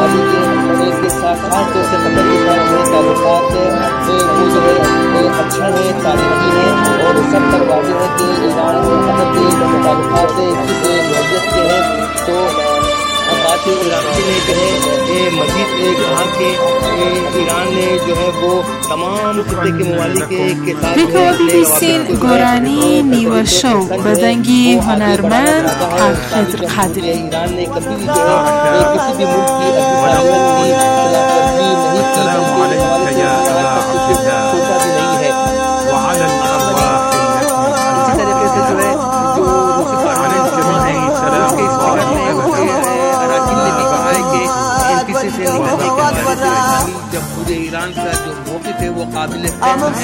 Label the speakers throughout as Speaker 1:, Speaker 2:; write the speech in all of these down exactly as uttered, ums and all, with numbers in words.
Speaker 1: ममालिक के साथ खास तौर से कतर के साथ हमारे ताल्लुकात वो जो है अच्छा है, तारीखी है और सब तक वाज़ेह है कि ईरान और कतर के ताल्लुकात किस नौयत के हैं। तो बात ईरान में जो है मजीद कहा कि ईरान ने जो है वो तमाम खित्ते के ममालिक के साथ
Speaker 2: بسین گورانی نیوشو بدنگی هنرمند خضر قادری
Speaker 1: ईरान ने कभी भी जो है किसी भी मुल्क की सोचा भी नहीं है। इसी तरीके से जो है जो रूसी पार्लियामेंट जो है उसके स्पीकर ने अराकीन ने भी कहा है कि एनपीसी से निकलने के बाद जब पूरे ईरान का जो मौक़िफ़ है वो काबिल है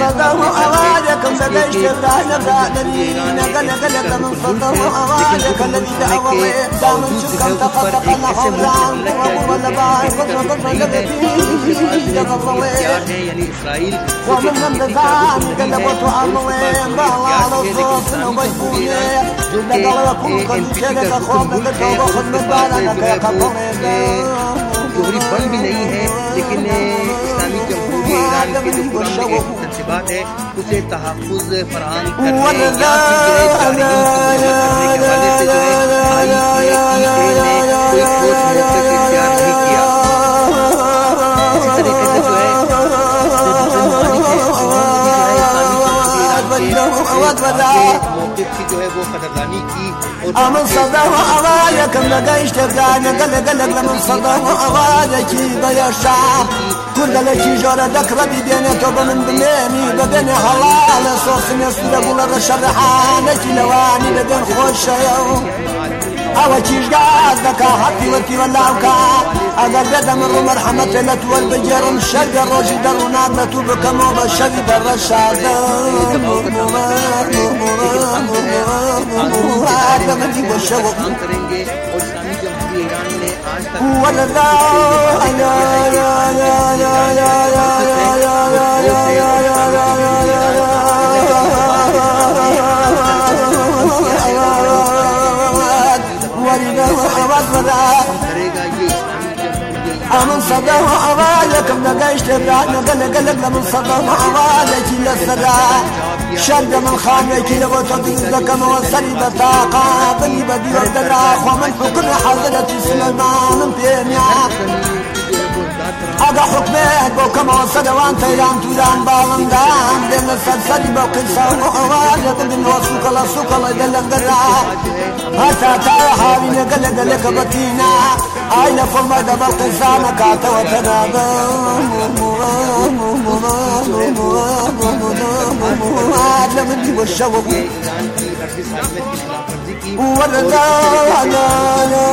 Speaker 1: यानी इसराइल जोहरी बन भी नहीं है, लेकिन इस्लामी जमहूरियत ईरान के जो कुरान के तर्तीबात है उसे तहफ़्फ़ुज़ फराहम करने या करने के हवाले से जो है आई ए ई ए ने कोई ठोस मौक़िफ़ इख्तियार नहीं किया। इसी तरीके से जो है मौक़िफ़ की जो है वो कदरदानी की
Speaker 3: أمن صداه أوايك ملقاش تبدأنا قلق قلق لمن صداه أوايك بيا الشعب كل لك جارة ذكرى ببينته بمن بليني ببين حلال صوص نسل أقول الرشا رحانك لواني ببين خوش يوم أول شيش قاعد ذكا حطي وتي ولاوكا أقل قدم الرمر حمت لتول بجرم شرق الرجي درونات نتوبك موبا شرق الرشاد
Speaker 1: करेंगे और इस्लामी जमहूरियत ईरान ने आज तक करेगा ये
Speaker 3: أمن صداه أوايك ملقاش تبرعنا قلق قلق لمن صداه أوايك للصداع شد من خانك لغوتك ذلك موصلي بطاقة بني بدي والدراخ ومن حكم حضرة سليمان بينيا أقا حكمك بوكما وصد وانت إيران تولان بالندان دين السلسلي بوكي سامو أوايك دين وصوك الله سوك الله يدلن دراخ هتا تاي حالي قلق قلق بطينا أين فرما دبل قسامك عتوتنا لمني والشوق والرضا لا لا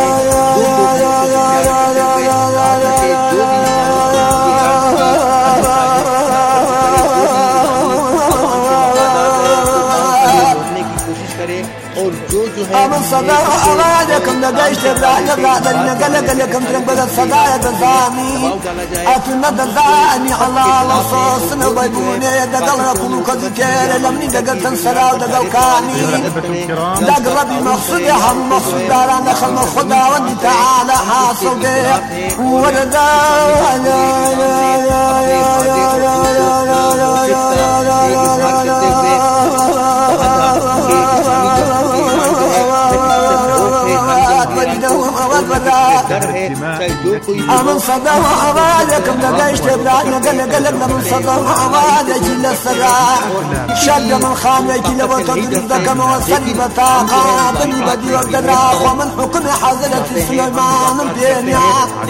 Speaker 3: أمن صداه أغادكم لقيش تبرعنا بعدنا قلق لكم تنقل الصدايا تزاني أتنا تزاني على الأصوص نبيبوني دقل ركم كذكير لمني دقل تنسرا ودقل كاني دقل ربي مقصود هم مقصود داران دخل مخدا واني تعالى حاصل بيه وردا لا لا لا لا لا أمن صداه أوايك ملقاش تبرعنا قلق قلق لمن صداه أوايك للصداع شد من خانك لبوتك ذلك موصلي بطاقة بني بدي والدراخ ومن حكم حضرة سليمان بينيا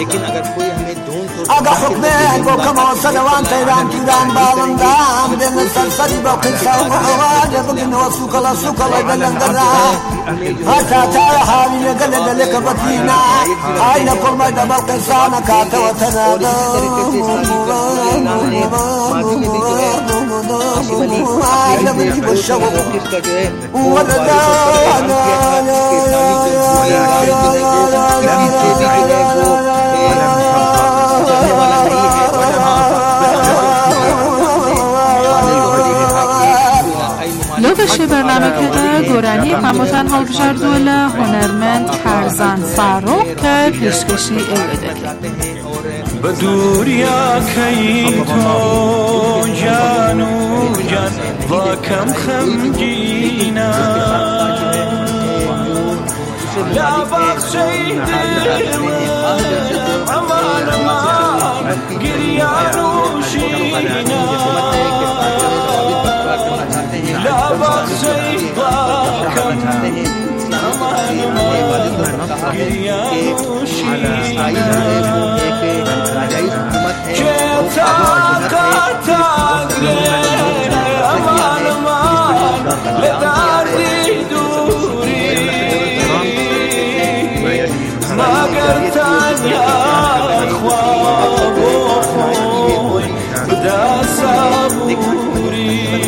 Speaker 3: أقا حكمك بوكما وصل وانت إيران تولان بالندان دين السلسلي بوكي سامو أوايك بني وصوك الله سوك الله يدلن دراخ هتا تاي حالي قلق قلق بطينا أين فرما دبل قسامك عتوتنا لمني والشوق والرضا لا لا
Speaker 2: لوگش برنامه که گورانی هموطن هالبجار دوله هنرمند فرزان فاروق کرد پێشکەشی ئێوە دەکەین.
Speaker 4: بە دووریاکەی تۆ جان و جان ڕاکەم خەمگینە لا باخچەی دڵم ئەمان ئەمان گریان و ژینە لا باخچەی ڕاکەم ئەمان ئەمان گریان و ژینە ئەمان ئەمان لە داری دووری مەگەر تەنیا خوا بۆ خۆی بدا سەبووری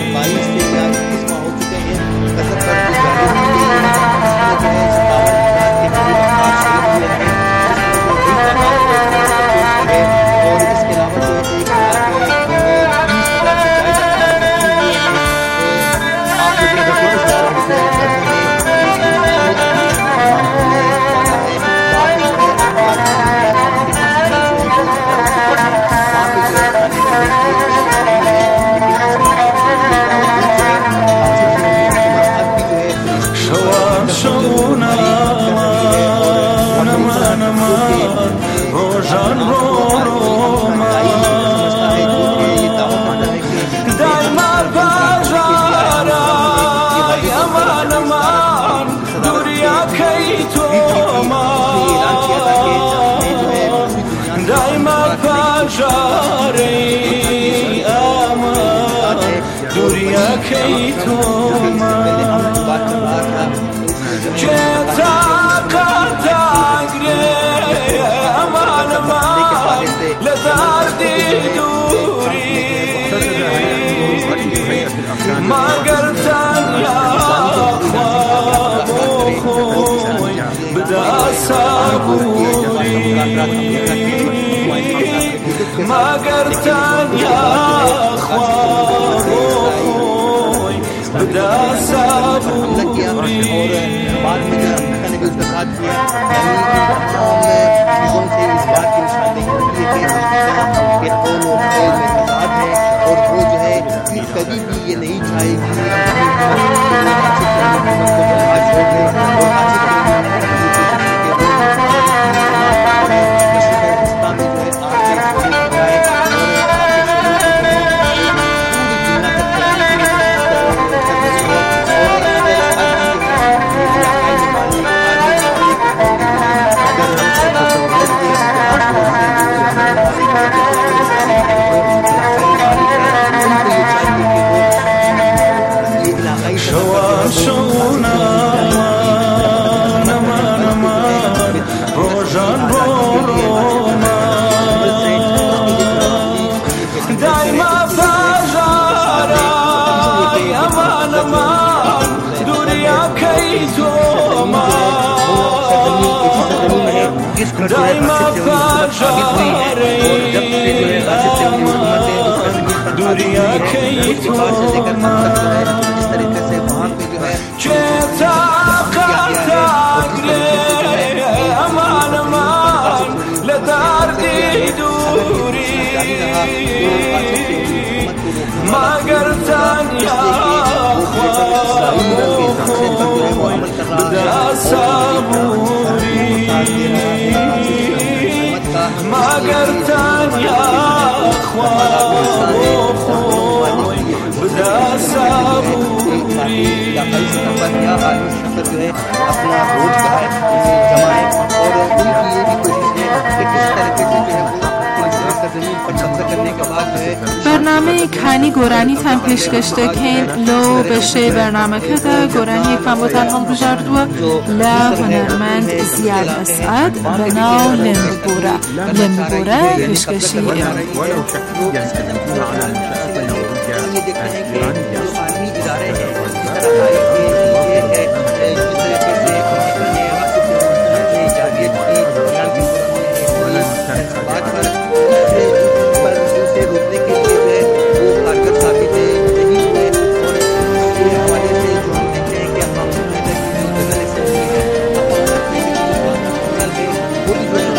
Speaker 4: دوریاکەی تۆمە جێتاقەتاگرێ ئەمان ئەمان لە دەردی دووری مەگەر تەنیا خوا بۆ خۆی بدا سەبووری مەگەر تەنیا خوا بدا سەبووری
Speaker 1: بعد में जब मैंने भी उसके साथ किया चीज़ों से इस बात की निशान नहीं होती है कि हम लोग में साथ हैं और वो जो है फिर कभी भी ये नहीं चाहेगी
Speaker 4: दाइमा पाजारे दुनिया के तोमा चेता कातागरे अमान अमान लदार्दी दूरी मगर तानिया बदा साबूरी मगर तानिया बदा साबूरी
Speaker 1: अपना रोज का है जमाए और उनकी ये भी कोशिश है कि किस तरह से जो है वो जमीन पर कब्जा करने के बाद है
Speaker 2: برنامه کانی گۆرانی تان پێشکەش دەکەین لەو بەشەی بەرنامەکەدا گۆرانی یەکمان بۆتان هەڵبژاردووە لە هونەرمەند زیاد ئەسعەد بەناو لێنبورە لێنبورە پێشکەشی
Speaker 1: Thank you.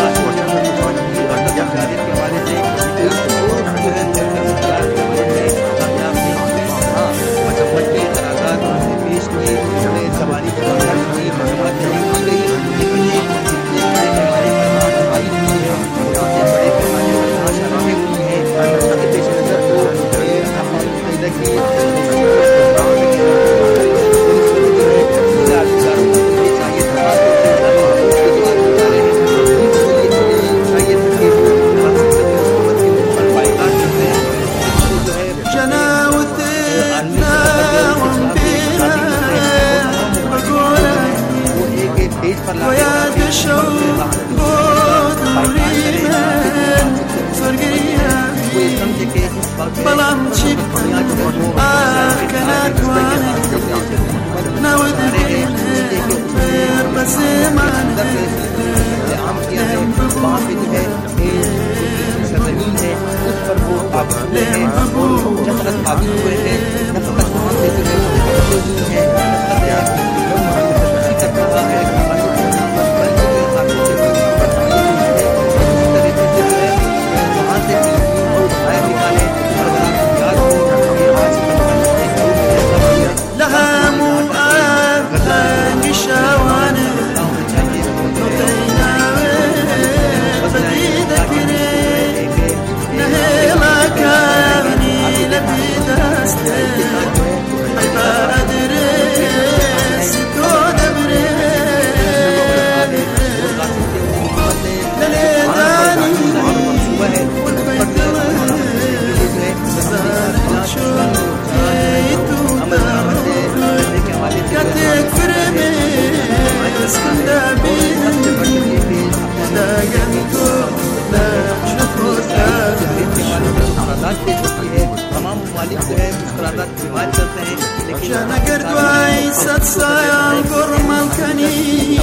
Speaker 3: صد سال قرمل كني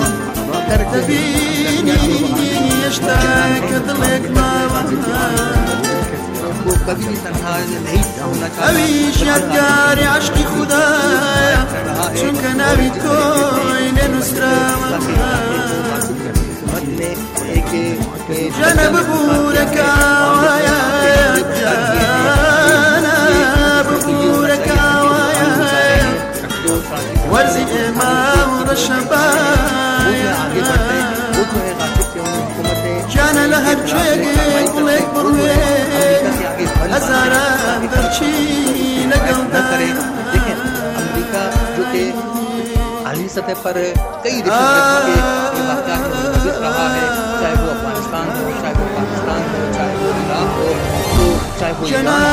Speaker 3: تبيني يشتاق ضلك ما أويش يداري عشقي خدايا چونك نبي كوين نسرام جنب بورك آوايا جنب بورك آوايا ورزي إمام رشبايا جانا لهب شاقي طلق بروي هزاران درچی لگلدائی
Speaker 1: عالمی سطح پر کئی واقعات میں گزر رہا ہے چاہے وہ افغانستان ہو چاہے وہ پاکستان ہو چاہے وہ عراق ہو چاہے وہ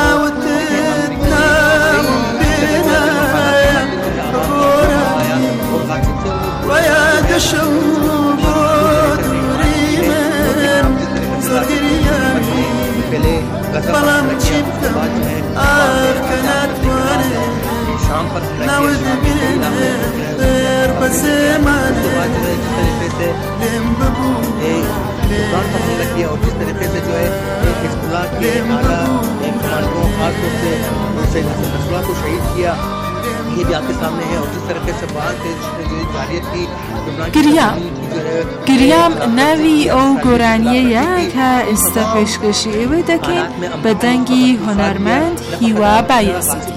Speaker 3: بلام چیبتم آرکنات وانه ناود بینه در بزمانه لیم ببو لیم
Speaker 1: اور جس طریقے سے جو ہے حزب اللہ کے اعلیٰ کمانڈروں خاص طور سے حسین حسن نصراللہ کو شہید کیا یہ بھی آپ کے سامنے ہے اور جس طریقے سے بعد جو جاریت کی
Speaker 2: گریام ناوی او گۆرانیەیە کە ئێستا پێشکەشی ئێوە دەکەین بە دەنگی هونەرمەند هیوا بایەزیدی.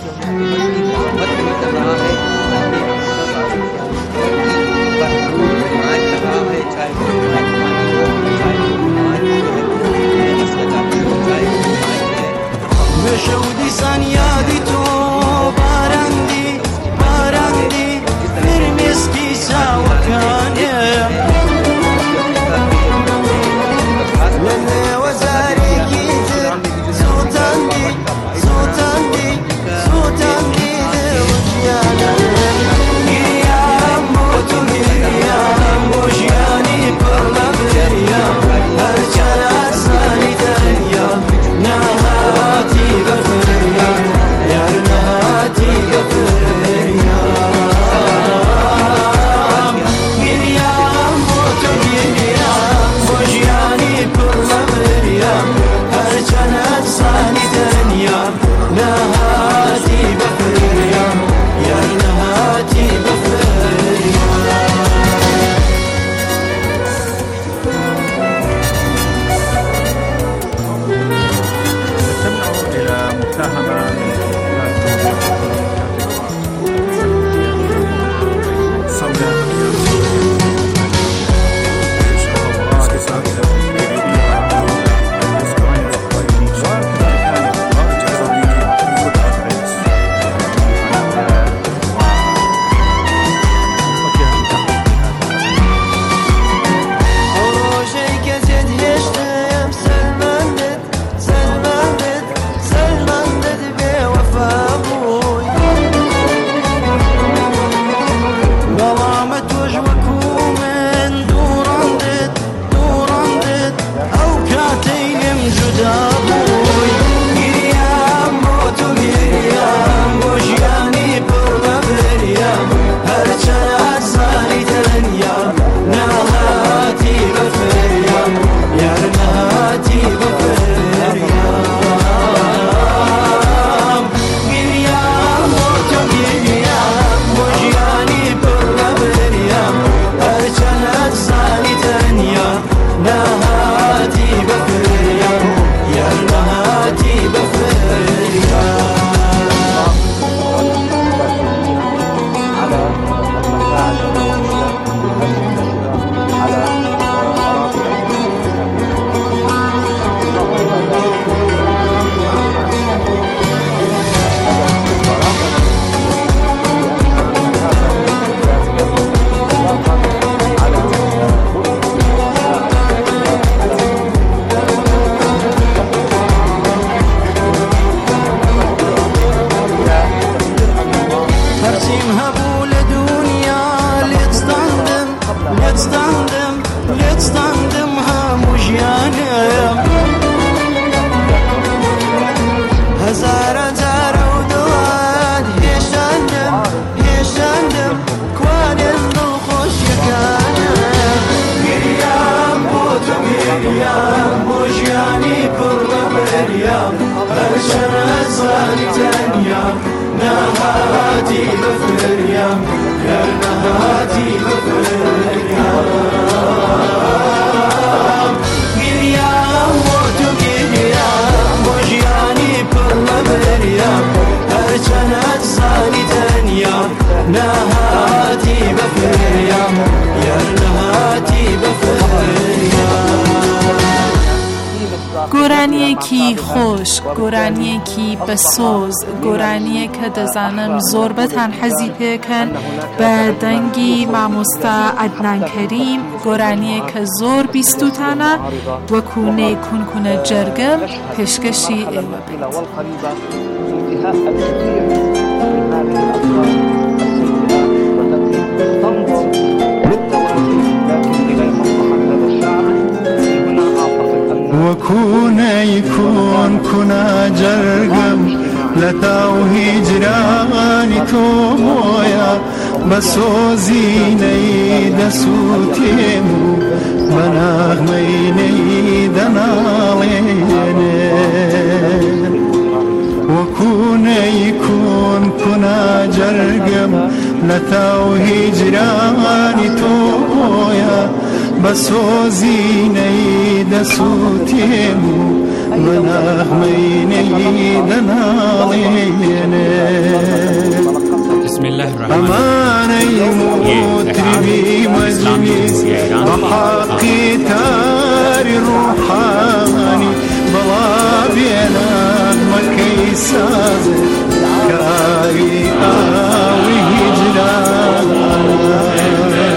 Speaker 3: بشودی سانیادی تو بارندی بارندی مرمسکی ساوکانه لله وزاری گیتر زوتان دی زوتان دی زوتان دی
Speaker 4: بوجياني كل بريام هرشن أزالي تنيام نهاتي بفريام يا نهاتي بفريام قريام موتو قريام بوجياني كل بريام هرشن أزالي تنيام نهاتي بفريام يا نهاتي بفريام
Speaker 2: گۆرانیەکی خۆش، گۆرانیەکی بەسۆز، گۆرانیەکە دەزانم زۆر بەتان حەزی پێکەن بە دەنگی مامۆستا عەدنان کەریم، گۆرانیەکە زۆر بیستوتانە وەکو نەیکونکونە جەرگم پێشکەشی ئێوە بێت.
Speaker 5: وكون يكون كنا جرقم لتاو هجراني تومويا بسوزيني دسوتيمو بناغميني دناليني وكون يكون كنا جرقم لتاو هجراني تومويا بسوزيني دسوتيمو مناغميني دناليني
Speaker 6: بسم الله الرحمن
Speaker 5: أماني مطربي مجلس وحقي تاري روحاني بلا بينا مكيساز كاري آوي هجراني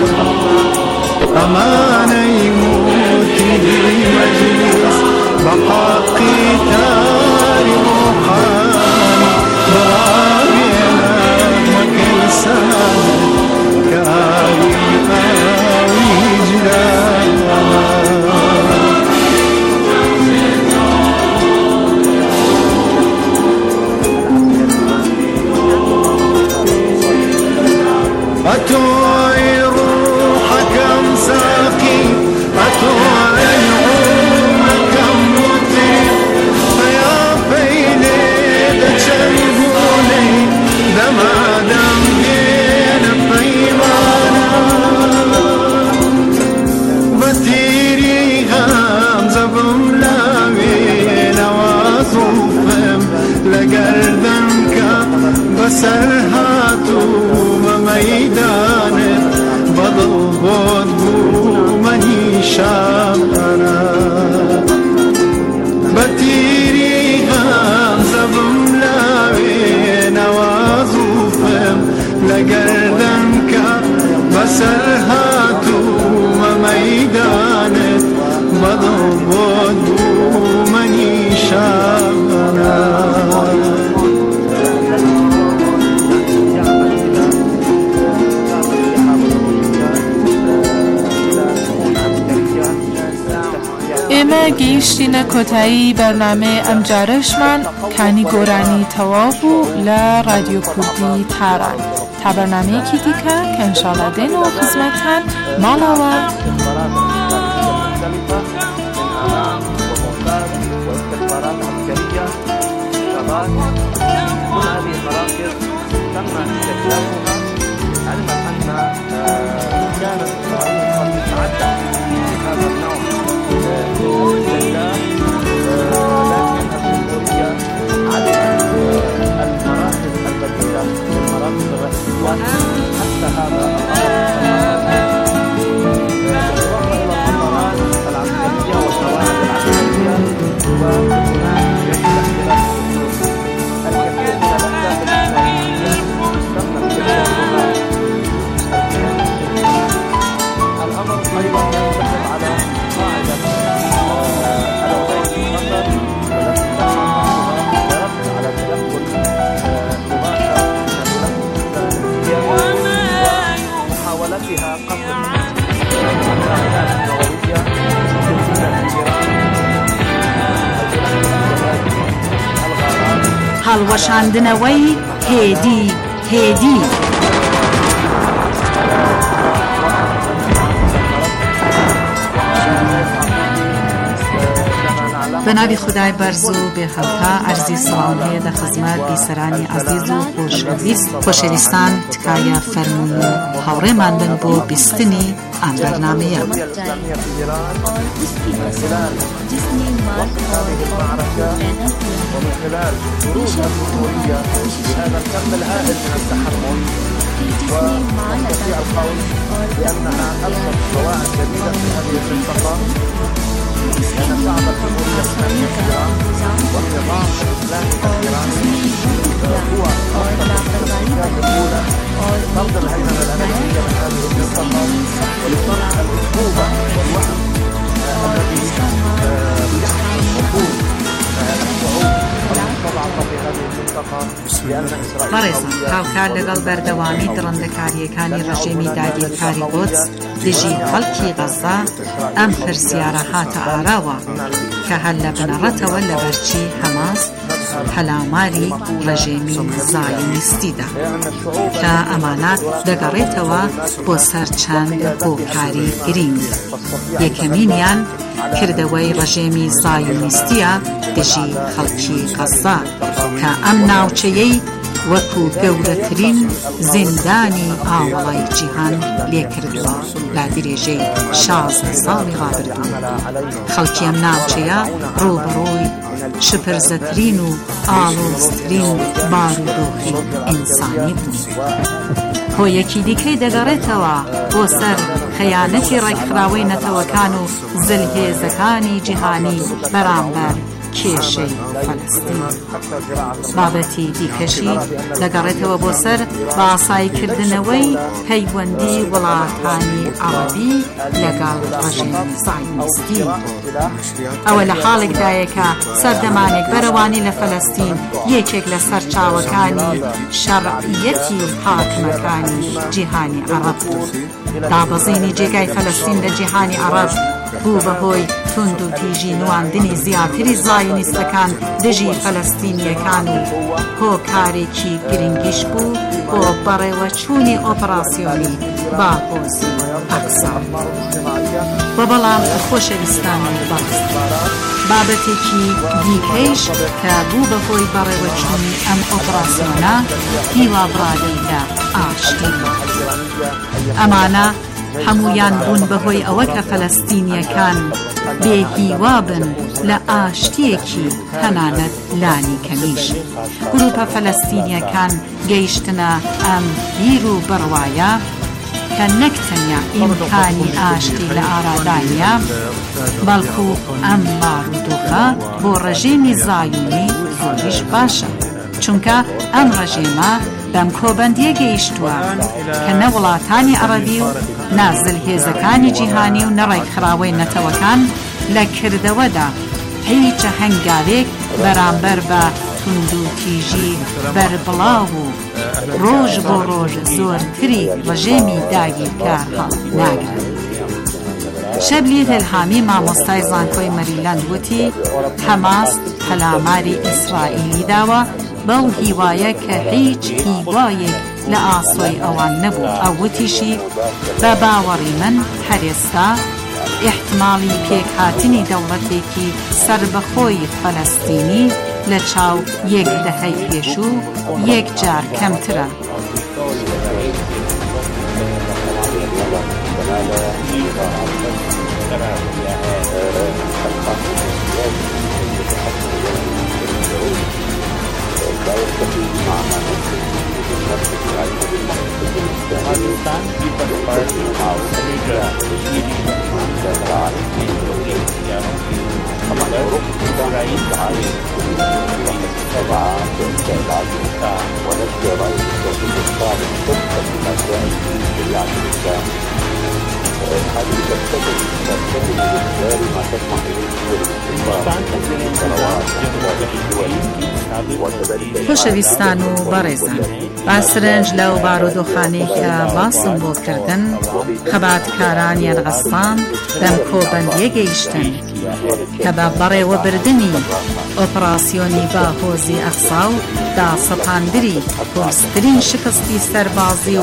Speaker 5: أماني موتي مجلس بحقي تاري روحاني برابينا مكيسان كاري آوي جرانا أتوي روحك مساقي أتوي عمرك مطير فيا بيني دشنقوني دما دم بين بيمانا بتيري غامزة بملاوي نوازوفم لقردنك بسرهاتو ميدانت بضل بودبو مني شامنا بتيري غامزة بملاوي نوازوفم لقردنك بسرهاتو ميدانت بضل بودبو مني شامنا
Speaker 2: ئێمە گەیشتینە کۆتایی بەرنامە ئەمجارەشمان کانی گۆرانی تەواو بوو لە رادیۆ کوردی تاران تا بەرنامەیەکی دیکە کە ئینشاڵڵا دێنەوە خزمەتتان ماڵەوە.
Speaker 7: هەڵوەشاندنەوەی هێدی هێدی بەناوی خودای بەرز و بێخەڵتا ئەرزی سڵام هەیە لە خزمەت بیسەرانی عەزیز و خۆشەویست خۆشەویستان تکایە فەرموون و هاوڕێمان بن بۆ بیستنی ئەم بەرنامەیە.
Speaker 8: ومن خلال ظروف الجمهورية بهذا الكم الهائل من التحمل ونستطيع القول بأنها ألقت قواعد جديدة في هذه المنطقة لأن شعب الجمهورية الإسلامية في إيران والنظام الإسلامي الإيراني هو أكثر الشخصيات الأولى لفرض الهيمنة الأمريكية من هذه المنطقة ولصنع الأسلوب والوهم الذي يحمل الحقوق
Speaker 7: بەڕێزان هاوکار لەگەڵ بەردەوامی دڕندەکاریەکانی ڕژێمی داگیرکاری قودس دژی خەڵکی غەزا ئەم پرسیارە هاتە ئاراوە کە هەر لە بنەڕەتەوە لە بەرچی هەماس هەلاماری ڕژێمی زایۆنیستیدا کە ئەمانە دەگەڕێتەوە بۆ سەر چەند هۆکاری گرنگ. یەکەمینیان کردەوەی ڕژێمی زایۆنیستیە دژی خەڵکی غەزا کە ئەم ناوچەیەی وەکو گەورەترین زیندانی ئاوەڵای جیهان لێکردووە لا درێژەی شازدە ساڵی ڕابردوو. خەڵکی ئەم ناوچەیە ڕووبەڕووی شپرزەترین و ئاڵۆزترین بارودۆخی ئینسانی بوو. هۆیەکی دیکەی دەگەڕێتەوە بۆ سەر خەیانەتی ڕێکخراوەی نەتەوەکان و زلهێزەکانی جیهانی بەرامبەر کێشەی فەلەستین. بابەتی دیکەشی دەگەڕێتەوە بۆ سەر باسایکردنەوەی پەیوەندی وڵاتانی عەرەبی لەگەڵ ڕژێمی زایۆنیستی. ئەوە لە حاڵێکدایە کە سەردەمانێک بەرەوانی لە فەلەستین یەکێک لە سەرچاوەکانی شەرعیەتی حاکمەکانی جیهانی عەرەب بوو. دابەزینی جێگای فەلەستین لە جیهانی عەرەب بوو بەهۆی تند و تیژی نواندنی زیاتری زایۆنیستەکان دژی فەلەستینیەکان و هۆکارێکی گرنگیش بوو بۆ بەڕێوەچوونی ئۆپەراسیۆنی باهۆزی ئەقسا. بەبەڵام خۆشەویستانی بەڕێز بابەتێکی دیکەیش کە بوو بەهۆی بەڕێوەچوونی ئەم ئۆپەراسیۆنە هیوابڕادەی لە ئاشتی. ئەمانە هەمویان بوون بەهۆی ئەوە کە فەلەستینیەکان بێهیوا بن لە ئاشتیەکی تەنانەت لانی کەمیش. گروپە فەلەستینیەکان گەیشتنە ئەم بیر و بڕوایە کە نەک تەنیا ئیمکانی ئاشتی لە ئارادانیە بەڵکو ئەم بارودۆخە بۆ ڕژێمی زایۆنی زۆریش باشە، چونکە ئەم ڕژێمە بەم کۆبەندیە گەیشتووە کە نە وڵاتانی عەرەبی و نازلهێزەکانی جیهانی و نەڕێکخراوەی نەتەوەکان لە کردەوەدا هیچ هەنگاوێک بەرامبەر بە تند و تیژی بەربڵاو و ڕۆژ بۆ ڕۆژ زۆرتری ڕژێمی داگیرکار هەڵ ناگرێت. شەبلی هەلهامی مامۆستای زانکۆی مەریلەند وتی هەماس هەلاماری ئیسرائیلی داوە بەو هیوایە کە هیچ هیوایەک لە ئاسۆی ئەوان نەبوو. ئەو وتیشی بە باوەڕی من هەرێستا احتمالی پێکهاتنی دەوڵەتێکی سربەخۆی فەلەستینی لە چاو یەک دەهەی پێشوو یەک جار کەمترە.
Speaker 8: पाकिस्तान की पर हमारे
Speaker 7: خۆشەویستان و بەڕێزان، باسرنج لەو بارودۆخانەی کە باسم بۆ کردن خەباتکاران یان غەسپان دەم کۆبەندیە گەیشتن کە بە بەڕێوەبردنی ئۆپراسیۆنی باهۆزی ئەقسا و داسەپاندری کۆسترین شکستی سەربازی و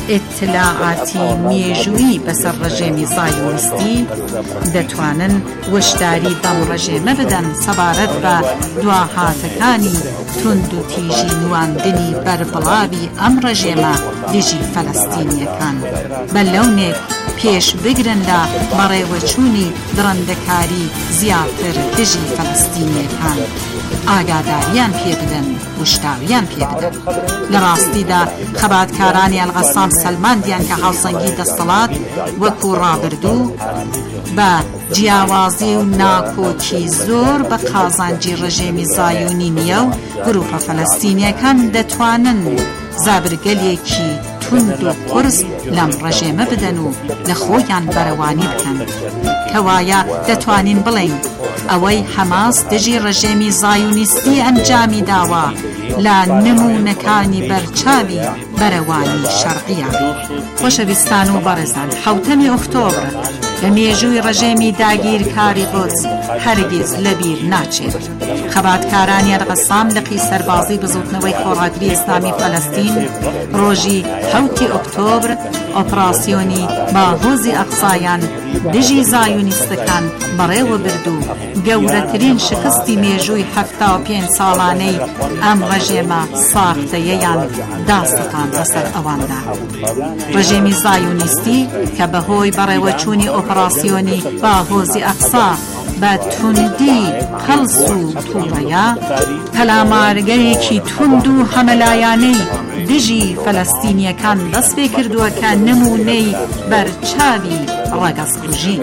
Speaker 7: ئیتلاعاتی مێژووی بەسەر ڕژێمی زایۆنیستی دەتوانن وشداری بەم ڕژێمە بدەن سەبارەت بە دواهاتەکانی تند و تیژی نواندنی بەربڵاوی ئەم ڕژێمە دژی فەلەستینیەکان بە لەونێک پێش بگرن لە بەڕێوەچوونی درەندەکاری زیاتر دژی فەلەستینیەکان ئاگاداریان پێ بدەن وشتاویان پێ بدەن. لە ڕاستیدا خەباتکارانی ئەلغەسام سەلماندیان کە هاوسەنگی دەسەڵات وەکو ڕابردوو بە جیاوازی و ناکۆکی زۆر بە قازانجی ڕژێمی زایۆنی نییە و گروپە فەلەستینیەکان دەتوانن زابرگەلێکی تند و قرس لەم ڕژێمە بدەن و لە خۆیان بەرەوانی بکەن کەوایە دەتوانین بڵێن ئەوەی حەماس دژی ڕژێمی زایۆنیستی ئەنجامی داوە لە نمونەکانی بەرچاوی بەرەوانی شەرعیە. خۆشەویستان و بەڕێزان، حەوتەمی ئۆکتۆبر لە مێژووی ڕژێمی داگیرکاری قودس هەرگیز لەبیر ناچێت. خەباتکارانی ئەلغەسام لەقی سەربازی بزوتنەوەی خۆڕاگری ئیسلامی فەلەستین ڕۆژی حەوتی ئۆکتۆبر ئۆپراسیۆنی باهۆزی ئەقسایان دژی زایۆنیستەکان بەڕێوە برد و گەورەترین شکستی مێژووی هەفتا و پێنج ساڵانەی ئەم ڕژێمە ساختەیەیان داستان بەسەر ئەواندا. ڕژێمی زایۆنیستی کە بەهۆی بەڕێوەچوونی ئۆپراسیۆنی باهۆزی ئەقسا بە توندی قەڵس و تووڕەیە پەلامارگەرێکی تند و هەمەلایانەی دژی فەلەستینیەکان دەست پێ کردووە کە نمونەی بەرچاوی ڕەگەزکوژین.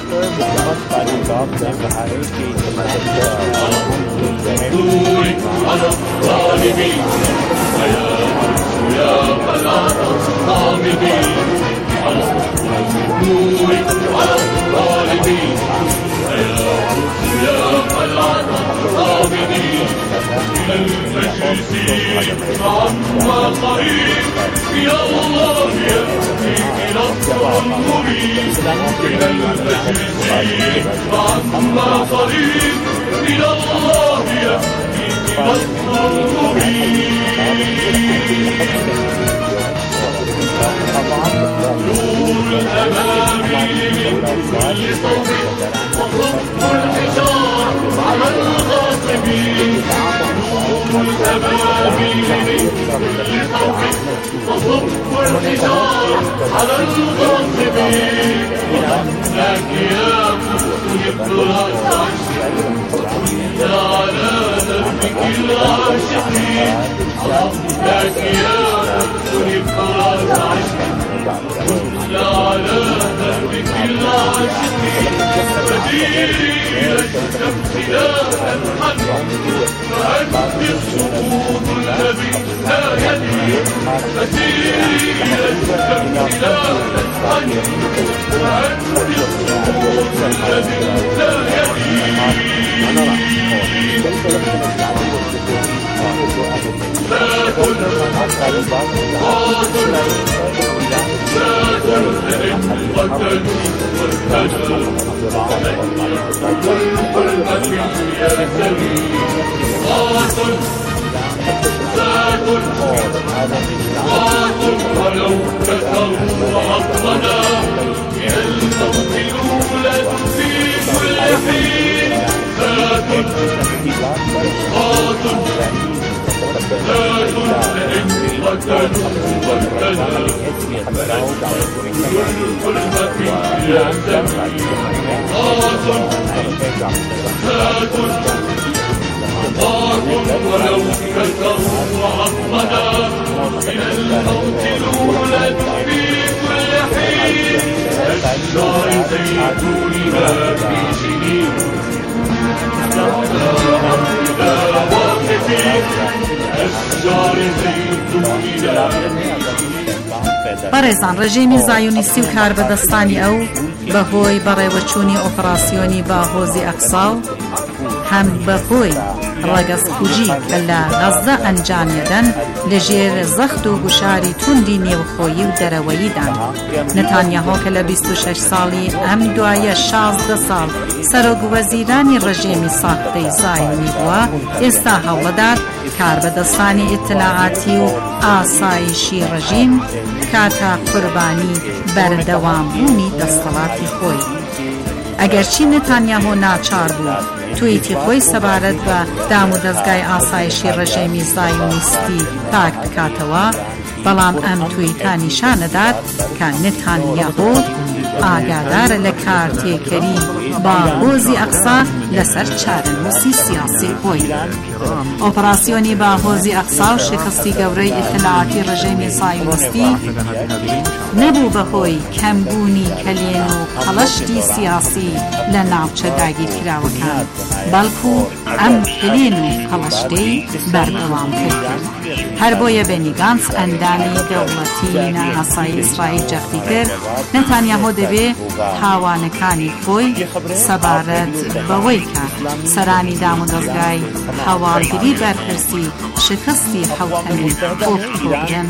Speaker 7: بەڕێزان، ڕژێمی زایۆنیستی و کاربەدەستانی ئەو بەهۆی بەڕێوەچوونی ئۆپراسیۆنی باهۆزی ئەقسا و هم بخوی ڕەگەز کوژی کە لە غەزە ئەنجامیدەن لەژێر زەخت و گوشاری توندی نێوخۆیی و دەرەوەییدان. نەتانیاهۆ کە لە بیست و شەش ساڵی ئەم دوایە شازدە ساڵ سەرۆکوەزیرانی ڕژێمی ساختەی زایۆنی بووە، ئێستا هەوڵەدات کاربەدەستانی ئیتلاعاتی و ئاسایشی ڕژیم کاتە قوربانی بەردەوامبوونی دەسەڵاتی خۆی. ئەگەرچی نەتانیاهۆ ناچار بوو تویتی خۆی سەبارەت بە دام و دەستگای ئاسایشی ڕژێمی زایۆنیستی پاک بکاتەوە، بەڵام ئەم تویتە نیشانەدات کە نەتانیاهۆ ئاگادارە لە کارتێکەری با هۆزی ئەقسا لەسەر چارەنووسی سیاسی خۆی. ئۆپراسیۆنی با هۆزی ئەقسا و شکستی گەورەی ئیتلاعاتی ڕژێمی زایۆنیستی نەبوو بەهۆی کەمبوونی کەلێن و هەڵەشتی سیاسی لە ناوچە داگیرکراوەکان، بەڵکو ئەم کلێن و هەڵەشتەی بەردەوام کرد. هەر بۆیە بێنی گانس ئەندامی دەوڵەتی ناناسایی ئیسرائیل جەختی کرد نەتانیاهۆ دەبێ تاوانەکانی خۆی سەبارەت بەوەی کە سەرانی دام و دەستگای هەواڵگری بەرپرسی شکستی حوتەمین ئۆکتۆبرن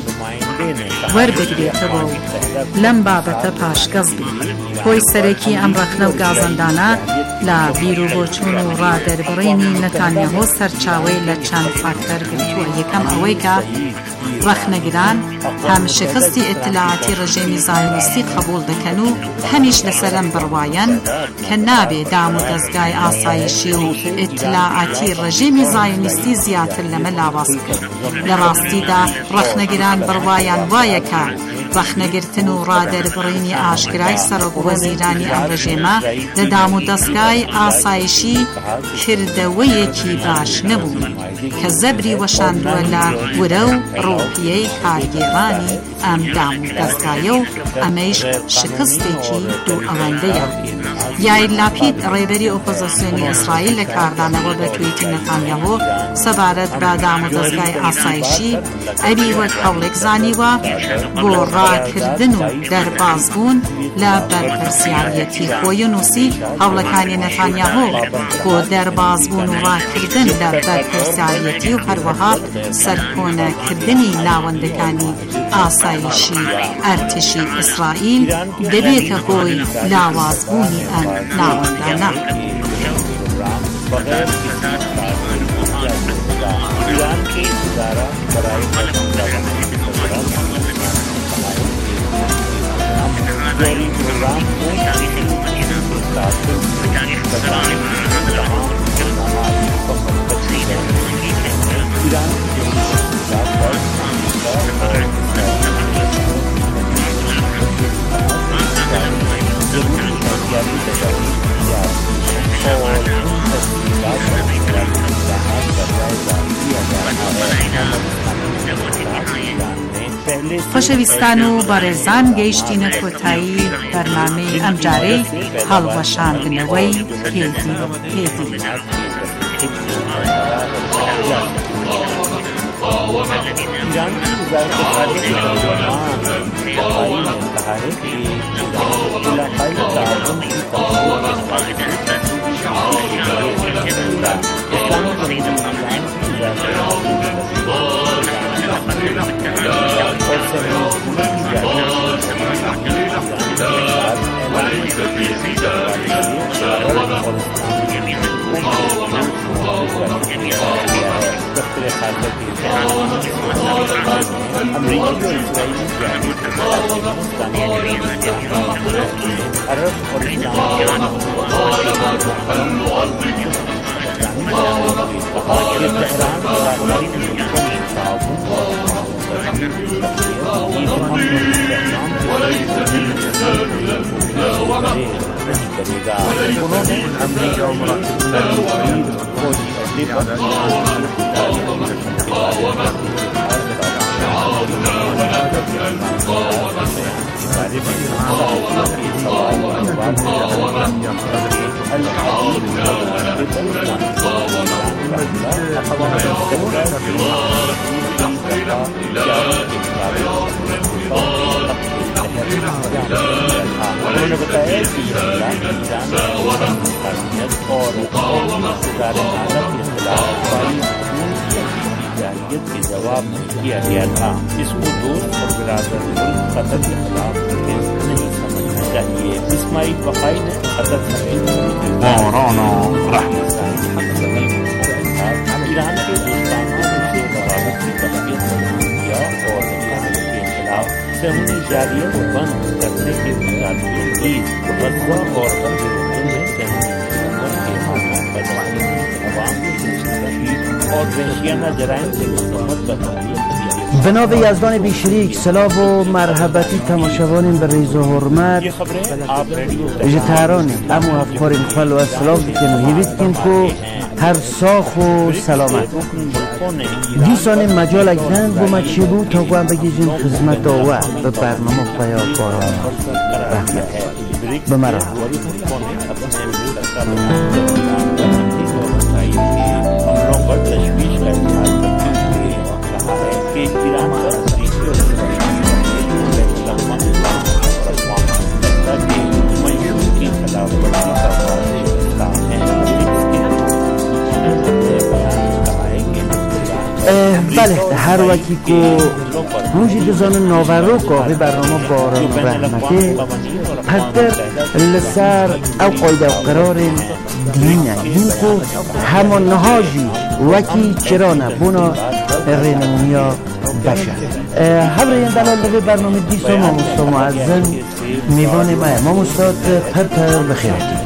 Speaker 7: وەربگرێتەوە و لەم بابەتە پاشگەز بێت. خۆی سەرەکی ئەم ڕەخنە و گازەندانە لە بیر و بۆچوون و ڕادەربڕینی نەتانیاهۆ سەرچاوەی لە چەند فاکتەر گرتووە. یەکەم ئەوەی کە ڕەخنەگران هەم شکستی ئیتلاعاتی ڕژێمی زایۆنیستی قبول دەکەن و هەمیش لەسەرم بڕوایەن کە نابێ دام و دەستگای ئاسایشی و ئیتلاعاتی ڕژێمی زایۆنیستی زیاتر لەمە لاواز بکەن. لە ڕاستیدا ڕەخنەگران بڕوایان وایە کە ڕەخنەگرتن و ڕادەربڕینی ئاشکرای سەرۆکوەزیرانی ئەم ڕژێمە لە دام و دەستگای ئاسایشی کردەوەیەکی باش نەبوو کە زەبری وەشاندووە لە ورە و ڕۆحیەی کارگێڕانی ئەم دام و دەستگایە و ئەمەیش شکستێکی دوو ئەوەندەیە. یایر لاپید ڕێبەری ئۆپۆزیسیۆنی ئیسرائیل لە کاردانەوە بە تویتی نەتانیاهۆ سەبارەت بە دام و دەستگای ئاسایشی ئەبی وەک هەوڵێک زانیوە بۆ ڕاکردن و دەربازبوون لە بەرپرسیارەتی خۆی نووسی هەوڵەکانی نەتانیاهۆ بۆ دەربازبوون و ڕاکردن لە بەرپرسیارەتی و هەروەها سەرکۆنەکردنی ناوەندەکانی ئاسایشی ئەرتشی ئیسرائیل دەبێتە هۆی لاوازبوونی ئەم ناوەندانە.
Speaker 8: ایران کی ادارہ برائے جوری پروگرام کو
Speaker 7: خۆشەویستان و بەڕێزان گەیشتینە کۆتایی بەرنامەی ئەمجارەی هەڵوەشاندنەوەی پێدی پێدی.
Speaker 8: उन्होंने अमरीका और
Speaker 9: उन्होंने बताया कि ईरान और सुधार हालत के खिलाफ जाहिलियत के जवाब में किया गया था। इसको दोस्त और बिरादर मुल्क कतर के खिलाफ नहीं समझना चाहिए। इस्माइल बखाई ने कतर ईरान के दोस्ताना से बगावत की तस्वीर किया और के खिलाफ सहूनी जारियत बंद करने के मुताबिक की गज़ा और और वहशियाना जराइम से मुस्तमद बदलाव
Speaker 10: بنا به یزدان بیشریک سلام و مرحبتی تماشاوانیم به ریز و حرمت اجه تهرانی اما افکاریم خل و سلام بکنو یوید کن که هر ساخ و سلامت دیسان مجال اگدن با ما چی بود تا گوهم بگیجیم خدمت آوه به برنامه پیا کاران رحمت به مرحب कि ईरान का की खिलाफ بله هر وقتی که موجود زن نوارو که برنامه باران رحمته پدر لسر او قایده و قرار دینه دین که همان نهاجی وکی چرانه بنا رینمونیا بشه همراهی دلال به برنامه دیسا ما مستاد معظم میوان ما ما مستاد پدر بخیراتی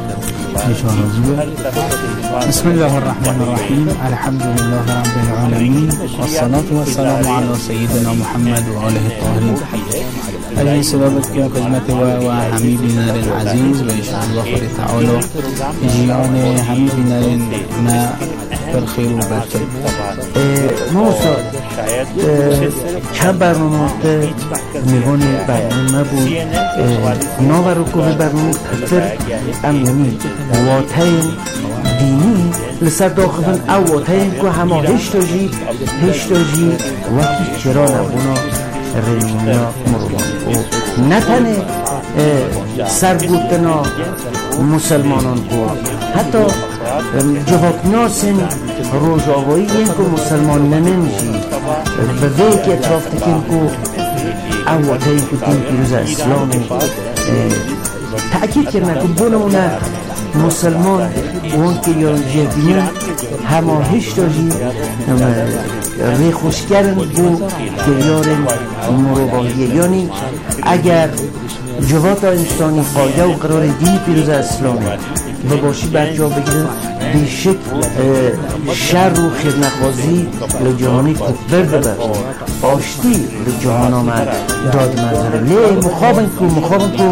Speaker 11: بسم الله الرحمن الرحيم الحمد لله رب العالمين والصلاة والسلام على سيدنا محمد وآله الطاهرين أجل سببت كم خدمت و حميد نار عزيز وإن الله خير تعالى جيان حميد نار ما بالخير وبركة
Speaker 10: ما استاد چند برنامه میوان برنامه بود ناورو که برنامه پتر امیونی واتین دینی لسر داخل او واتین که همه هشتاجی هشتاجی وکی چرا نبونا رنمونیا مروان و نتنه سرگوتنا مسلمانان که حتی جوابناسن روژاوایی این که مسلمان ننمشی به ویک اطراف تکن که او واتین که تین پیروز اسلامی تأکید کرنه که بونمونه مسلمان اون که یارن جهبینن همه هشتاجی ری خوشگرن بو که یارن مروباهیه یعنی اگر جوات انسانی قایده و قرار دینی پیروز اسلامی و باشی برجا بگیرن بیشک شر و خیرنخوازی لجهانی کتبر ببر آشتی لجهان آمد داد منظره لی مخابن که مخابن که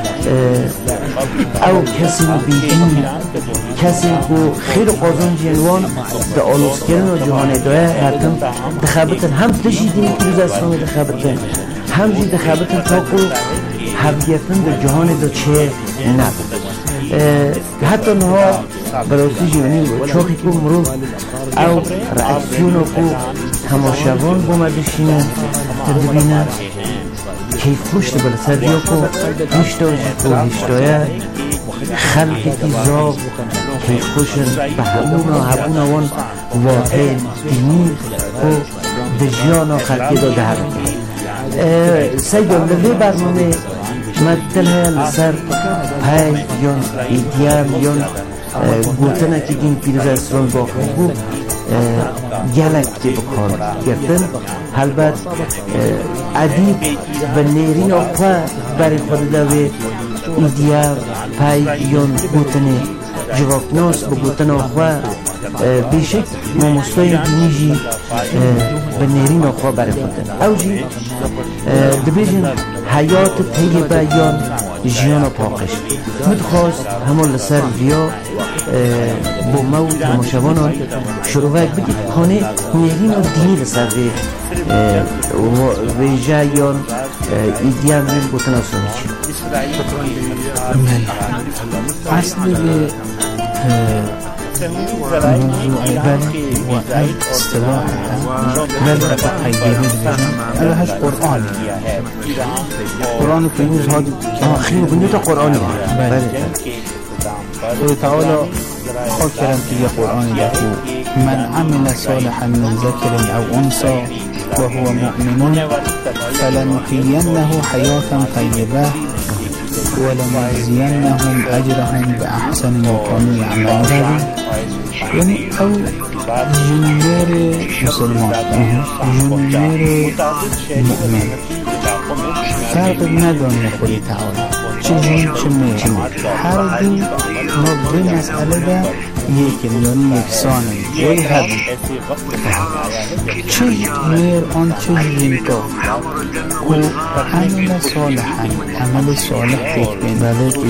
Speaker 10: او کسی بیدین کسی که خیر قازان جنوان ده آلوز کردن و جهان ادایه حتم دخبتن هم تشیدین پیروز اسلامی دخبتن هم جی دخبتن تا که حبیتن ده جهان ده چه نبود حتی نها براسی جوانی چاقی که مرو او رأسیونو که تماشاوان بومدشینه ببینه کیف خوشت بله سرجا که هشتاج و هشتایه خلقی که زاب کیف خوشن به همون و همون وان واقع دینی و دجیان و خلقی داده هر سیدم لوی برنامه مدل های لسر پای یون ایدیام یون گوتنه که این پیروز اسلام باقی بود گلک که بکار گردن البت عدیب و نیرین آقا برای خود دوی ایدیا پای یون گوتنه جوابناس با گوتن آقا بیشک ماموستای دینیجی و نیرین آقا برای خود او جی دبیجن حیات طیبه یان جیان پاکش متخواست همون لسر ویا با موت و مشابانان شروع بگید خانه نیرین و دینی لسر ویجا یان ایدیان من بوتن آسانی چی
Speaker 11: اصل به موضوع بل وأي اصطلاح بل تقييد هذا هش قرآن قرآن كيوز هذا
Speaker 10: آخر بنيت قرآن بله
Speaker 11: خدا تعالى خاكرم في قرآن يقول من عمل صالحا من ذكر أو أنثى وهو مؤمن فلنحيينه حياة طيبة ولنجزينهم أجرهم بأحسن ما كانوا يعملون. يعني أو جنبير مسلمان جنبير مؤمن فرق ندانه خودی تعالی چه جن چه میر هر دو نبض مسئله ده یکی یعنی یکسانه وی هدی چه میر آن چه جن تا و عمل صالحا عمل صالح فکر بین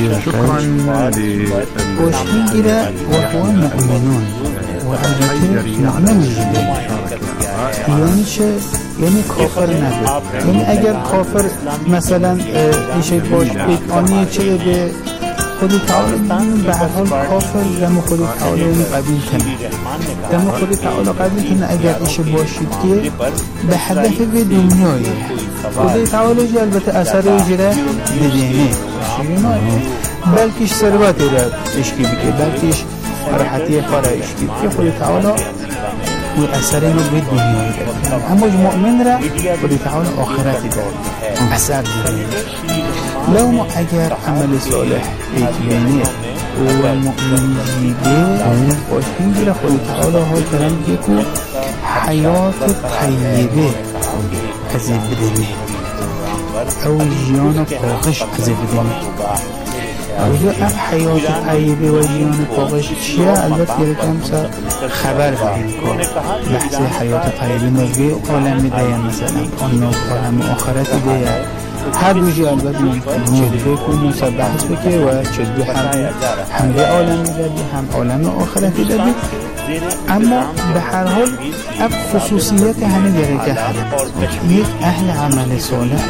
Speaker 11: وشتی گیره و هو مؤمنون و البته مؤمن جده یعنی چه یعنی کافر نبود. یعنی اگر کافر مثلا ایشه باش بیتانی چه به خودی تعالی بینیم به هر حال کافر دم خودی تعالی قبیل کنه دم خودی تعالی قبیل کنه اگر ایشه باشید که به هدف به دنیای خودی تعالی جا البته اثر جره بدینه بلکش ثروت را اشکی بکه بلکش راحتی خارا اشکی بکه خودی تعالی و اثر اینو به دنیایی دارد اما مؤمن را خودی تعالی آخرتی دارد اثر دارد لو ما اگر عمل صالح بیتینه و مؤمن جیده باشیم را خودی تعالی ها کرم که حیات طیبه از بدنه او جیان پاقش از بدنه وجود اب حیات طیبه و جیان پاقش چیه؟ البته یکم سر خبر بدیم که بحث حیات طیبه نوگه عالم دیگه مثلا آن عالم آخرت دیگه هر دوشی البته جلوه کنی سر بحث بکه و جلوه هم هم به عالم دیگه هم عالم آخرت دیگه اما به هر حال اب خصوصیت همه درجه هست یک اهل عمل صالح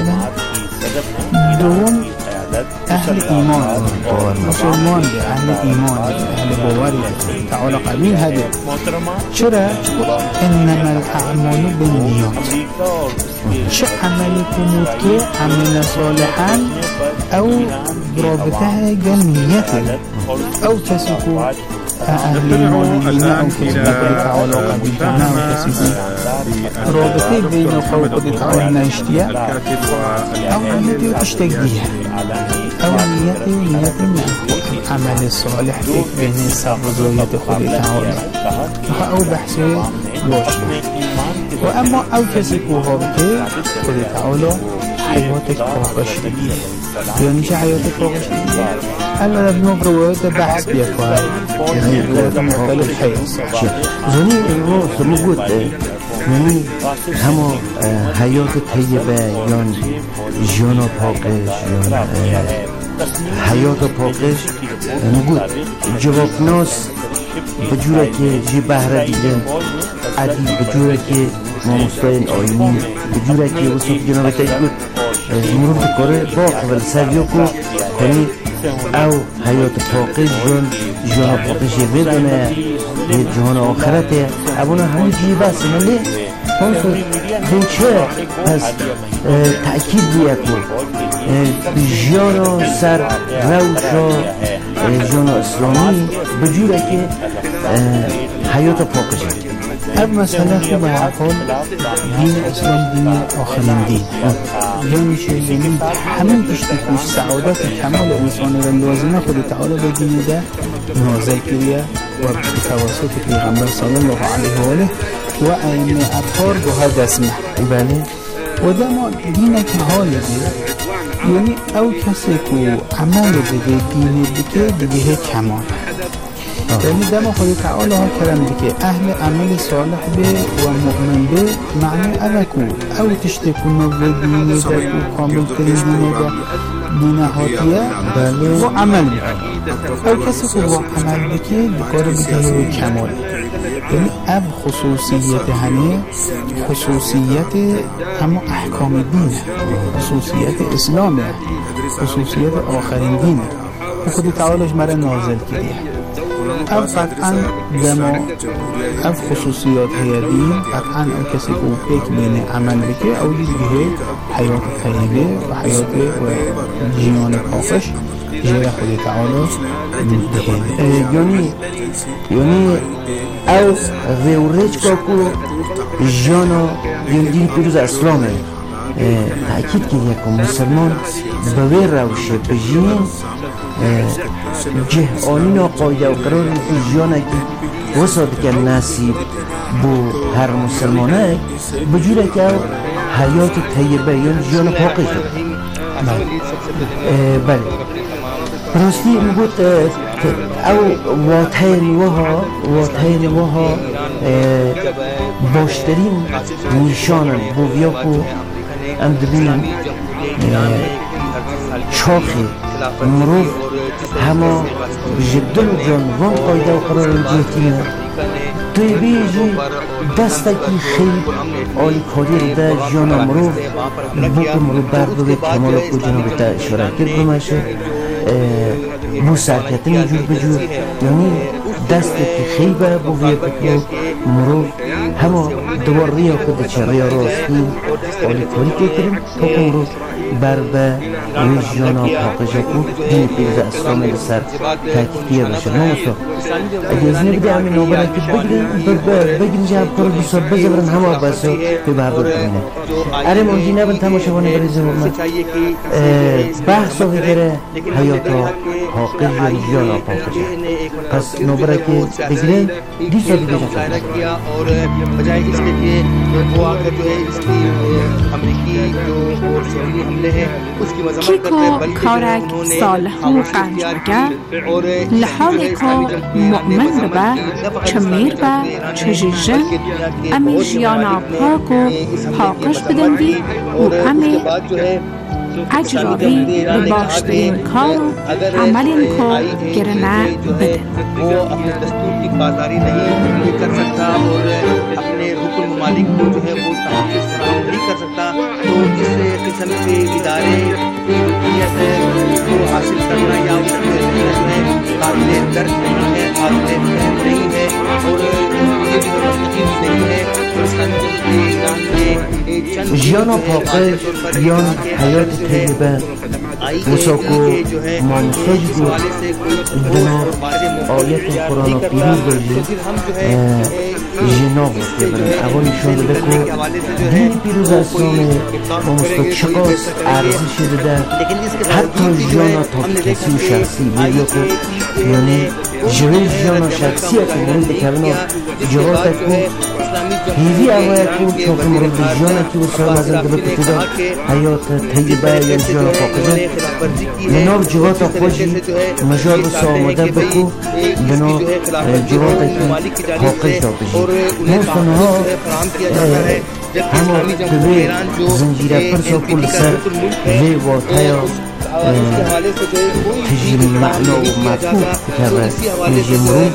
Speaker 11: دوم اهل ایمان مسلمان دی اهل ایمان دی اهل باوری تعالی قبیل هده چرا؟ انما الاعمال بالنیات چه عملی کنید که عمل صالحا او رابطه جنیت او کسی که اهل ایمان دینه او کسی که تعالی قبیل کنه او کسی که رابطه بین خود تعالی نشتیه او نیتی اشتگیه او نیتی نیتی نه عمل صالح فکر بین سر رضایت خود تعالی او بحثی باشه و اما او کسی که رابطه خود تعالی حیاتش پاقش دیگه یعنی چه حیاتش پاقش دیگه الان ابن روایت بحث بیاد یعنی روایت مختلف حیات
Speaker 10: زنی ایوه سمو گود یعنی همه حیات طیبه یان جانا پاقش یان حیات پاقش نگود جواب ناس بجوره که جی بحره دیگه عدی بجوره که ما مستاین آینی بجوره که وصف جناب تجگود مرور بکاره باق ول سریو کو کنی او حیات پاقش جان جان پاقشی بدونه جهان آخرته ابونا همین چیزی بس ملی همونطور بوچه پس تأکید بیه کن جان سر روشا جان اسلامی بجوره که حیات پاقشه
Speaker 11: اب مسئله خوب حال دین اسلام دین آخرین دین یعنی چه یعنی همین اشتکوش سعادت کمال انسان را لازمه خود تعالی به دین ده نازل کریه و توسط پیغمبر صلی الله علیه و آله و ائمه اطهار به دسمه
Speaker 10: بله
Speaker 11: و دما دین که حال ده یعنی او کسی که عمل بده دین بده دیگه کمال یعنی دم خود تعالی ها کرم که اهل عمل صالح به و مؤمن به معنی الکو او تشتکونو به دینی ده و کامل ترین دینی ده دینه هاتیه و عمل به او کسی که با عمل بکه بکار بده و کمال یعنی اب خصوصیت همه خصوصیت همه احکام دینه خصوصیت اسلامه خصوصیت آخرین دینه و خود تعالیش مره نازل کریه اف قطعا دما اف خصوصیات هیدین قطعا او کسی که پیک بین عمل بکه او دیگه حیات طیبه و حیات و جیان پاکش جیر خود تعالی بده.
Speaker 10: یعنی یعنی او ویورج کاکو جانا یعنی دین پیروز اسلامه تأکید که یک مسلمان به روشه بجین جهانی قایده و قرار جانا که وسط که نصیب بو هر مسلمانه بجوره که حیات طیبه یا جان پاکش بله راستی میگوید او واتای نوها واتای نوها باشترین نشانن بو ویاکو ام دبینن چاخی مروف همه جدل و جانوان قایده و قرار جهتینه توی بیجی دستکی خیلی آلی کاری ده جان مروف بوک مروف بردوه کمال کو جناب تا اشاره کرد بمشه بو سرکتن جور بجور یعنی دست که خیبه بو ویکو مروف همه دوار ریا کده چه ریا راستی آلی کاری که کریم تا که مروف بر به ویژانا پاقجه کو دین پیرز اسلام لسر تاکیدیه بشه نوسا اگه از نبیده همین نوبره که بگیرین جب کرو بیسا بزبرن همه بسا که بردار کنینه اره موندی نبن تماشوانه بریزه مرمد بحثا بگیره حیاتا حاقی ویژانا پاقجه پس نوبره که بگیرین دیسا دیگه جا
Speaker 1: اور بجائے اس کے کہ وہ آ کر جو ہے اس کی امریکی جو اسرائیلی حملے ہیں اس کی مذمت کرتے ہیں بلکہ
Speaker 2: کارک صالحو قنجمگر لحالی که مؤمن به چمیر به چجیجن امی جیانا پاک و پاکش بدنگی و امی اجرابی به باشترین کار و عملین که گرنه بده.
Speaker 1: وہ اپنے دستور کی بازاری نہیں کر سکتا اور اپنے رکن ممالک کو جو ہے وہ تحفظ فراہم نہیں کر سکتا تو اس قسم کے ادارے کی رکنیت کو حاصل کرنا یا اس کے ذریعے جو ہے قابل درک نہیں ہے قابل فہم نہیں ہے اور یہ جو ہے مستقیم نہیں ہے مثلاً ایران میں چند
Speaker 10: جانا پاکش یا حیات طیبه وساکو مانساج دو دنا آیت قرآن پیروز بردی جناب است برن اول نشان داده که دین پیروز اسلام و مستقیم چقاس ارزش داده حتی جانا تا کسی و شخصی بگه که یعنی جوه جانا شخصی که مورد بکرنا جوات که هیوی اوه که چون مورد جانا که وسال ازم دبه کتده حیات طیبه یا جانا پاکده بنا جوات خوشی مجال و سامده بکو بنا جوات که پاکش دا بجی موسطنه ها همه دوی زنجیره پرسا کل سر لی واتایا تجربه معنا و مفهوم کتابه نجی مرون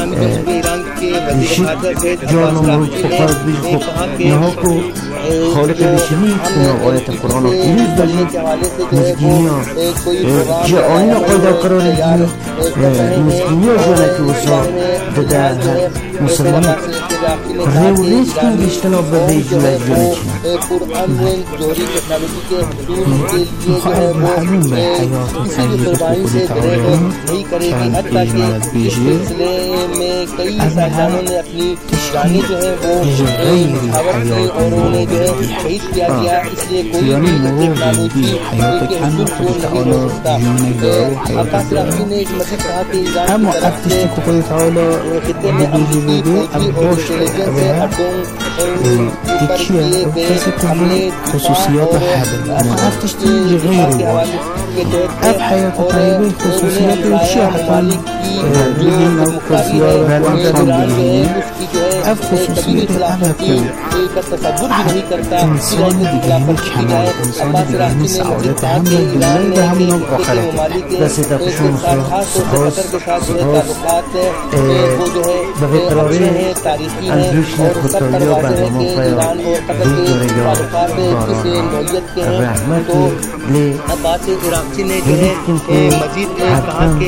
Speaker 10: نشید جان مرون فقط بیش خوب نها کو خالق بشری کنه آیت قرآن پیروز دارید مسکینی ها جعانی ها قایده قرار دید مسکینی ها جانه که وسا داده مسلمانی ریو ریز کن گشتنا به بیجو اجرانی چنه معلوم به حیات طیبه خود تعالی چند اجمالت بیجه از هم تشکیل غیر حیات مرور یعنی مرور بی حیات کن خود تعالی جانه دارو حیات دارو اما افتشتی که خود تعالی ببیجه بده اب باش اوه تکیه کسی کنه خصوصیات حبل اما افتشتی غیر واحد اب حیات طیبه خصوصیات چیه حتی بگیم او خصوصیات انسان بگیم اب خصوصیات عبد که انسان دیگه کمال انسان دیگه سعادت هم دنیای و هم نام آخرت دستی تقشون سپاس سپاس به قراری اندوشن خطایی و برنامه فیا دیگر یا باران رحمتی لی
Speaker 1: عباس عراقچی نے جو ہے مزید کہا کہ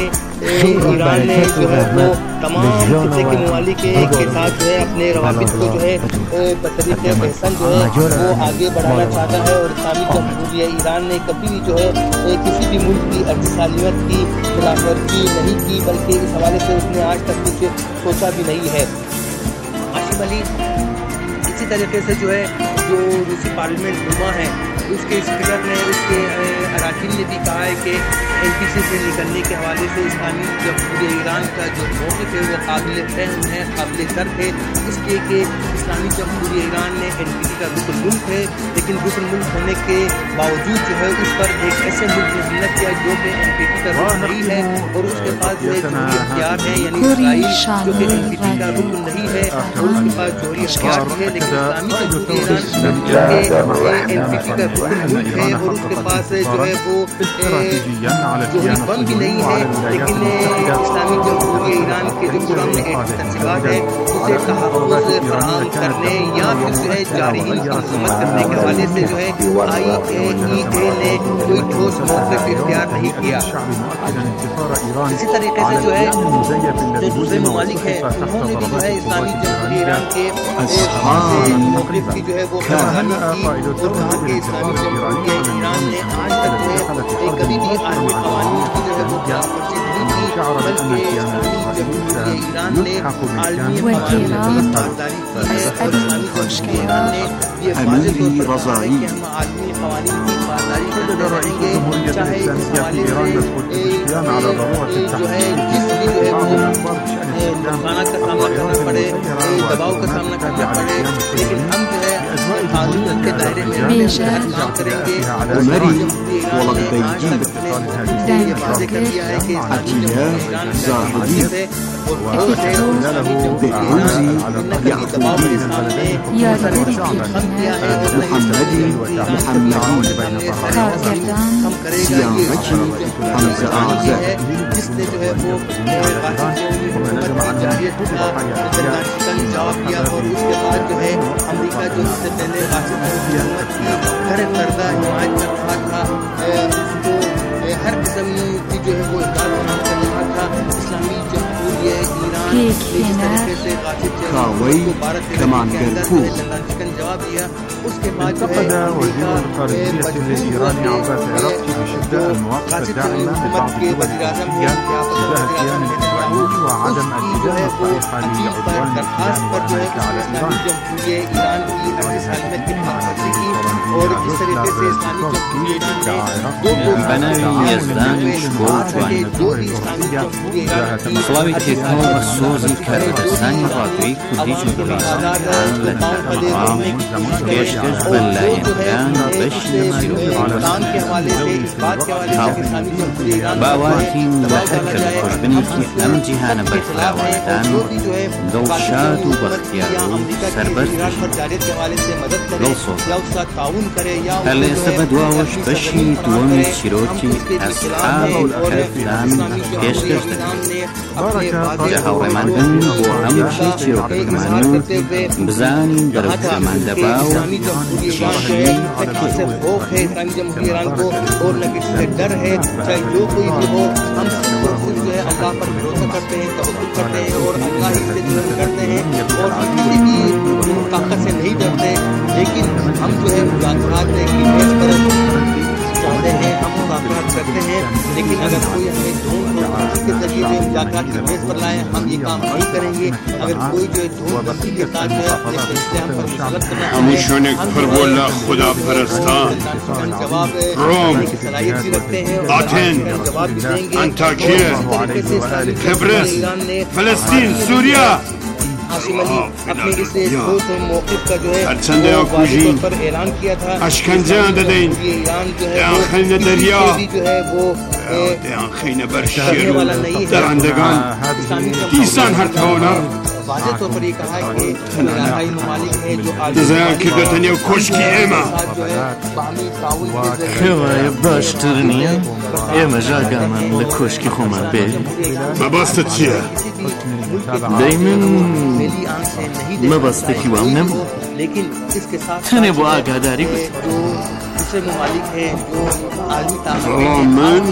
Speaker 1: ईरान ने जो है वो तमाम खित्ते के ममालिक के साथ जो है अपने रवाबित को जो है बतरीक़े एहसन जो है वो आगे बढ़ाना चाहता है। और इस्लामी जमहूरिया ईरान ने कभी भी जो है किसी भी मुल्क की अर्ज़-ए-सालियत की खिलाफवर्जी नहीं की, बल्कि इस हवाले से उसने आज तक कुछ सोचा भी नहीं है। आसिम अली इसी तरीके से जो है जो रूसी पार्लियामेंट नुमा है उसके स्पीकर ने उसके अराकीन ने भी कहा है कि एन पी सी से निकलने के हवाले से इस्लामी जमहूरिया ईरान का जो मौक़िफ़ है वो काबिल फ़हम है, काबिल दर्द है, इसलिए कि इस्लामी जमहूरिया ईरान ने एन पी सी का रुकन मुल्क है, लेकिन रुकन मुल्क होने के बावजूद जो है उस पर एक ऐसे मुल्क ने हमला किया जो कि एन पी सी का रुकन नहीं है और उसके पास जो है जोहरी अख्तियार है, यानी इसराइल जो कि एन पी सी का रुकन नहीं है और उसके पास जोहरी अख्तियार भी है, लेकिन इस्लामी जमहूरिया ईरान एन पी सी का रुकन मुल्क है और उसके पास जो है वो जोहरी बम भी नहीं है, लेकिन इस्लामी जमहूरिया ईरान के जो पुरअमन तनसीबात है उसे तहफ़्फ़ुज़ फराहम करने या फिर जो है जारहीन की मजम्मत करने के हवाले से जो है आई ए ई ए ने कोई ठोस मौक़िफ़ इख्तियार नहीं किया। इसी तरीके से जो है जो दूसरे ममालिक हैं उन्होंने भी जो है इस्लामी जमहूरिया ईरान के मौक़िफ़ की जो है वो खबरदारी की और कहा कि इस्लामी जमहूरिया ईरान ने आज तक जो है कभी भी आलमी क़वानीन की जो है वो खिलाफ़वर्जी नहीं की, बल्कि इस्लामी जमहूरिया ईरान ने आलमी क़वानीन की पासदारी की है और इस्लामी जमहूरिया ईरान ने ये वाज़ेह तौर पर कहा है कि हम आलमी क़वानीन की पासदारी करते रहेंगे, चाहे इस हवाले से जो है जिस भी जो है वो नुकसानात का सामना करना पड़े, दबाव का सामना करना पड़े, लेकिन हम जो है कानून के दायरे में हर काम करेंगे। ये वाज़ेह कर दिया है कि इस्लामी जमहूरिया ईरान से और दबाव के सामने खत्म किया है और कम करेगा ये है जिसने जो है वो जाहिर का जवाब दिया और उसके बाद जो है अमेरिका जो इससे पहले वासिफ हुकूमत की हर करदा हिमायत कर रहा था, उसको हर किस्म की जो है वो इमदाद कर रहा था। इस्लामी जमहूरिया ईरान ने इस तरीके से वासिफ को भारत के अंदर चिकन जवाब दिया। उसके बाद जो है हुकूमत के वज़ीर आज़म दरखास्त पर जो है इस्लामी जमहूरिया ईरान की अर्ज़-ए-सालियत की खिलाफ़वर्जी की और जिस तरीके से इस्लामी जमहूरिया ईरान ने दो
Speaker 12: Sławi Tykowa Suzy Kardasani Rodrik Kudicu Keşkes Bellayan Beşli Bawatin Bakakal Korbiniki Amcihan Bakhlawadan Dolshadu Bakhtiyaru Sarbat Dolso Hale Sabadwawash Bashi Tuomi Shiroti Ashab Al-Kafdan Keşkes Jahawamandan Bo Amchi Chirokmanu Bzani Darabzaman Dabao Chishi
Speaker 1: से खौफ है इस्लामी जमहूरिया ईरान को और न किसी से डर है, चाहे जो कोई भी हो। हम जो है अल्लाह पर भरोसा करते हैं, तवक्कुल करते हैं और अल्लाह ही से जुर्म करते हैं और हम किसी भी ताकत से नहीं डरते। लेकिन हम जो है मुज़ाकरात की मेज़ पर चाहते हैं, हम मुज़ाकरात करते हैं, लेकिन अगर कोई हमें ढूंढ के जरिए जो मुज़ाकरात की मेज़ पर लाए हम ये काम नहीं करेंगे। अगर कोई जो है ढूंढ के साथ जो है अपने फैसले हम पर मुसलत करना
Speaker 13: روم آتن انطاکیه قبرس فلسطین سوریا
Speaker 1: आसिम अली अपने इस ठोस मौक़िफ़ का जो है
Speaker 13: तौर
Speaker 1: पर ऐलान किया था।
Speaker 13: अशकंजा ददेन
Speaker 1: ईरान जो है
Speaker 13: आखिर दरिया
Speaker 1: जो है वो
Speaker 13: आखिर बरशीर दरंदगान किसान हर थाना
Speaker 1: वाज़ेह तौर पर ये कहा है कि इलाक़ाई ममालिक हैं जो
Speaker 13: दज़ायान की दतनी कोशकी एमा
Speaker 12: خیلی باشترینی اما جاگا من لکوشکی خومن به
Speaker 13: ما باستت چیه؟
Speaker 12: دایمن ما باسته کی وام نبود تنه با آگاداری بود
Speaker 1: दूसरे ममालिक हैं जो आलमी
Speaker 13: والله من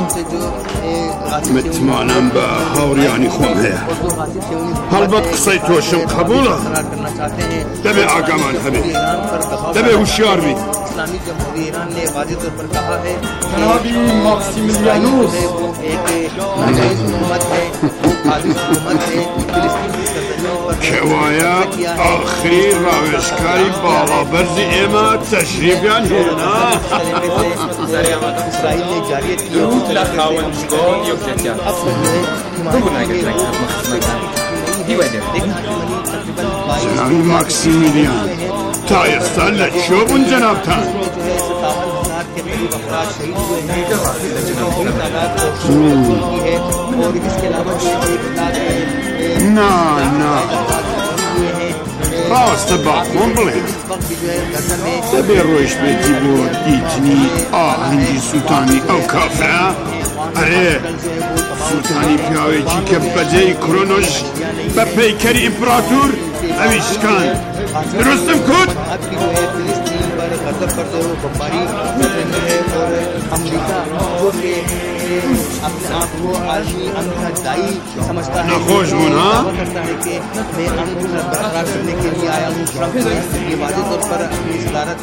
Speaker 13: متمانم به هاوریانی خون هیا هلبت قصه توشم قبوله دبی آگامان هبی دبی هوشیار بی
Speaker 1: इस्लामी जमहूरी ईरान ने वाज़ेह तौर पर कहा है
Speaker 14: जनाबी मैक्सिमिलियानुस
Speaker 1: वो एक हुकूमत है वो खालिद हुकूमत है फिलिस्तीन की सरजमीन पर
Speaker 13: كوايا آخری روشکاری بالا برزی اما تشریفیان هنا
Speaker 1: اسرائیل ने जारी किया
Speaker 14: لا خاون شكو يوجد
Speaker 1: अब जो है
Speaker 13: جنابی ماکسیمیلیان تایستان لچوبون جنابتان نه نه راست باخون بلین دبی روش بیتی بود دیتنی آهنجی سلطانی او کافه اره سلطانی پیاویچی که بجای کرونوش به پیکری امپراتور اویشکان درستم کود
Speaker 1: गदर पर जो बमबारी कर रही है और अमेरिका जो कि अपने आप को आलमी अमन का दाई समझता है करता है कि मैं अमन को बरकरार करने के लिए आया हूँ ट्रंप ये वाज़ेह तौर पर अपनी सदारत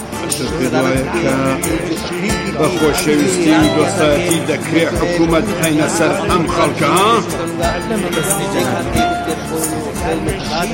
Speaker 13: بخوشویستی دوستاتی دکری حکومت این سر ام خلقها